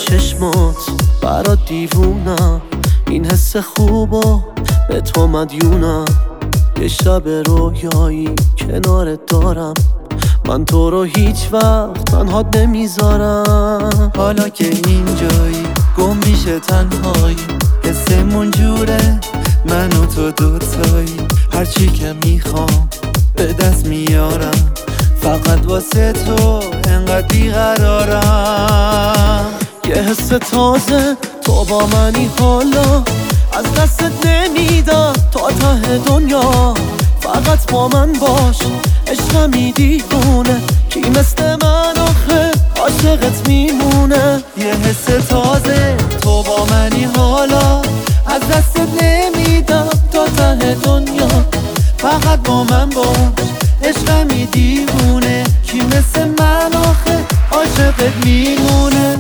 چشمات برات دیوونم، این حس خوبو به تو مدیونم. یه شب رویایی کنارت دارم، من تو رو هیچ وقت تنهات نمیذارم. حالا که اینجایی گم میشه تنهایی، حسمون جوره من و تو دوتایی. هرچی که میخوام به دست میارم، فقط واسه تو انقدر بیقرارم. یه حس تازه تو با منی، حالا از دستت نمیدم تا ته دنیا. فقط با من باش، عشقمی دیوونه، کی مثل من آخه عاشقت میمونه. یه حس تازه تو با منی، حالا از دستت نمیدم تا ته دنیا. فقط با من باش، عشقمی دیوونه، کی مثل من آخه عاشقت میمونه.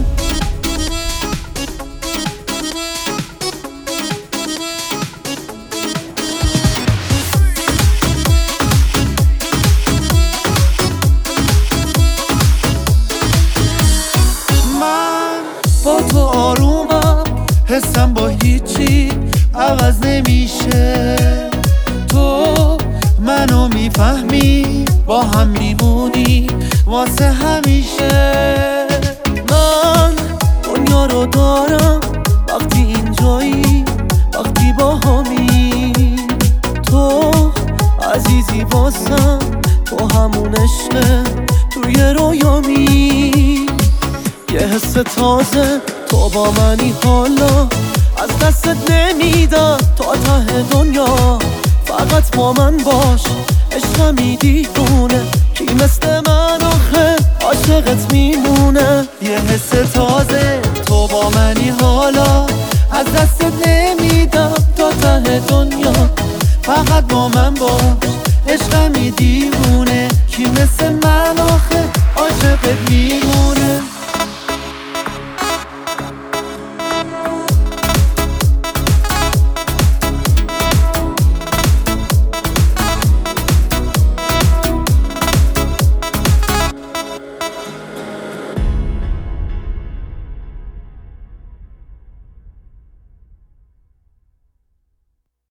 با تو آرومم، حسم با هیچی عوض نمیشه. تو منو میفهمی، با هم میمونی واسه همیشه. من دنیا رو دارم وقتی اینجایی، وقتی با همی. تو عزیزی واسم، تو همون عشق توی رویامی. یه حس تازه تو با منی، حالا از دستت نمیدم تا ته دنیا. فقط با من باش، عشقمی دیوونه، کی مثل من آخه عاشقت میمونه. یه حس تازه تو با منی، حالا از دستت نمیدم تا ته دنیا. فقط با من باش، عشقمی دیوونه، کی مثل من آخه عاشقت میمونه.